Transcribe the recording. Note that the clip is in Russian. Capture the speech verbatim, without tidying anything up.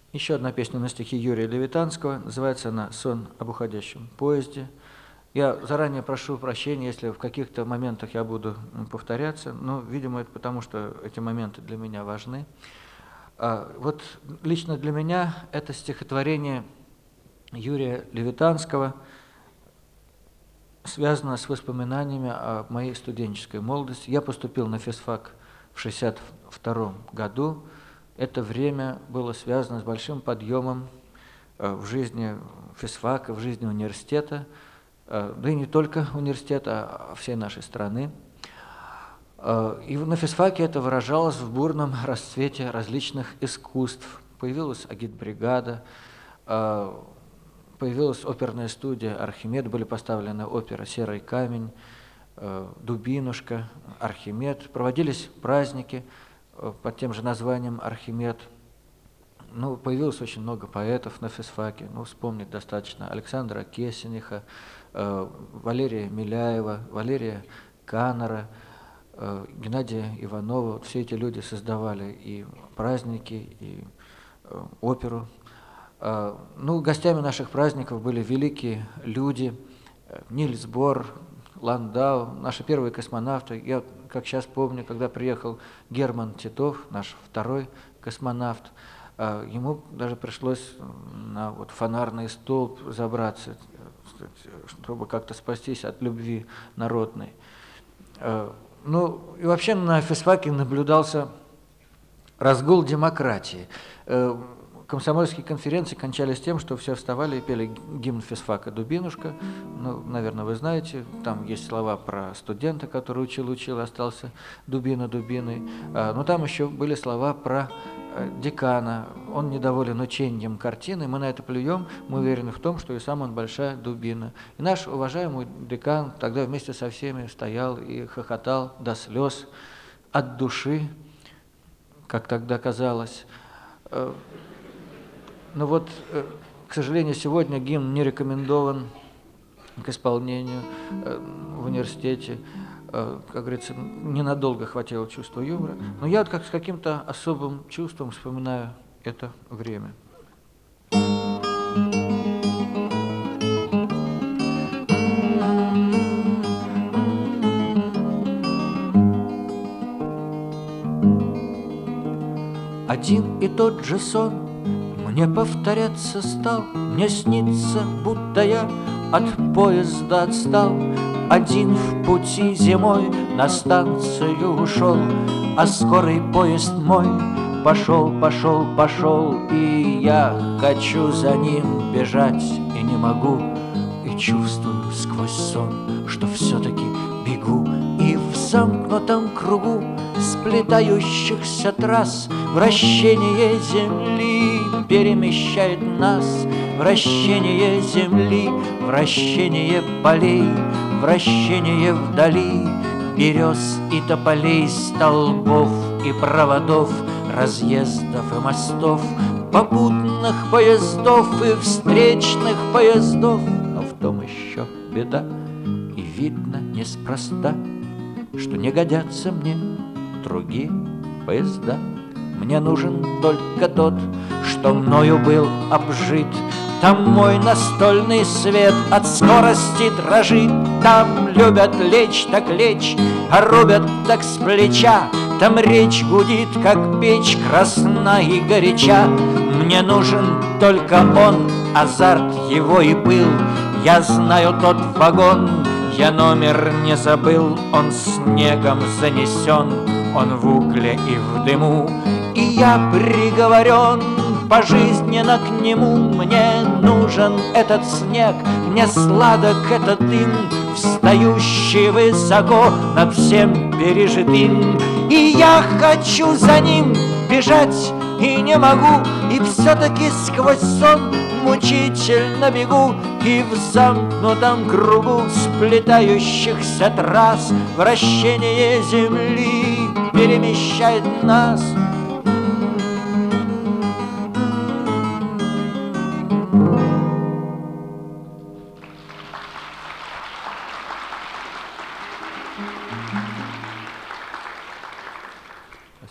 Еще одна песня на стихи Юрия Левитанского, называется она «Сон об уходящем поезде». Я заранее прошу прощения, если в каких-то моментах я буду повторяться, но, видимо, это потому, что эти моменты для меня важны. Вот лично для меня это стихотворение Юрия Левитанского связано с воспоминаниями о моей студенческой молодости. Я поступил на физфак в шестьдесят втором году. Это время было связано с большим подъемом в жизни физфака, в жизни университета, да и не только университета, а всей нашей страны. И на физфаке это выражалось в бурном расцвете различных искусств. Появилась агитбригада, появилась оперная студия «Архимед», были поставлены оперы «Серый камень», «Дубинушка», «Архимед». Проводились праздники под тем же названием «Архимед». Ну, появилось очень много поэтов на физфаке. Ну, вспомнить достаточно Александра Кессениха, Валерия Миляева, Валерия Каннера, Геннадия Иванова. Вот все эти люди создавали и праздники, и оперу. Ну, гостями наших праздников были великие люди: Нильс Бор, Ландау, наши первые космонавты. Я, как сейчас помню, когда приехал Герман Титов, наш второй космонавт, ему даже пришлось на вот фонарный столб забраться, чтобы как-то спастись от любви народной. Ну, и вообще на физфаке наблюдался разгул демократии. Комсомольские конференции кончались тем, что все вставали и пели гимн физфака «Дубинушка». Ну, наверное, вы знаете, там есть слова про студента, который учил-учил, остался дубина дубиной. Но там еще были слова про декана. Он недоволен учением картины, мы на это плюем, мы уверены в том, что и сам он большая дубина. И наш уважаемый декан тогда вместе со всеми стоял и хохотал до слез, от души, как тогда казалось. Но вот, к сожалению, сегодня гимн не рекомендован к исполнению в университете. Как говорится, ненадолго хватило чувства юмора. Но я вот как с каким-то особым чувством вспоминаю это время. Один и тот же сон мне повторяться стал, мне снится, будто я от поезда отстал. Один в пути зимой на станцию ушел, а скорый поезд мой пошел, пошел, пошел. И я хочу за ним бежать и не могу, и чувствую сквозь сон, что все-таки бегу. И в замкнутом кругу сплетающихся трасс вращение земли перемещает нас. Вращение земли, вращение полей, вращение вдали берез и тополей, столбов и проводов, разъездов и мостов, попутных поездов и встречных поездов. Но в том еще беда, и видно неспроста, что не годятся мне другие поезда. Мне нужен только тот, что мною был обжит. Там мой настольный свет от скорости дрожит. Там любят лечь, так лечь, а рубят так с плеча. Там речь гудит, как печь, красна и горяча. Мне нужен только он, азарт его и пыл. Я знаю тот вагон, я номер не забыл. Он снегом занесен, он в угле и в дыму. И я приговорен пожизненно к нему. Мне нужен этот снег, мне сладок этот дым, встающий высоко над всем пережитым. И я хочу за ним бежать и не могу, и все-таки сквозь сон мучительно бегу. И в замкнутом кругу сплетающихся трасс вращение земли перемещает нас.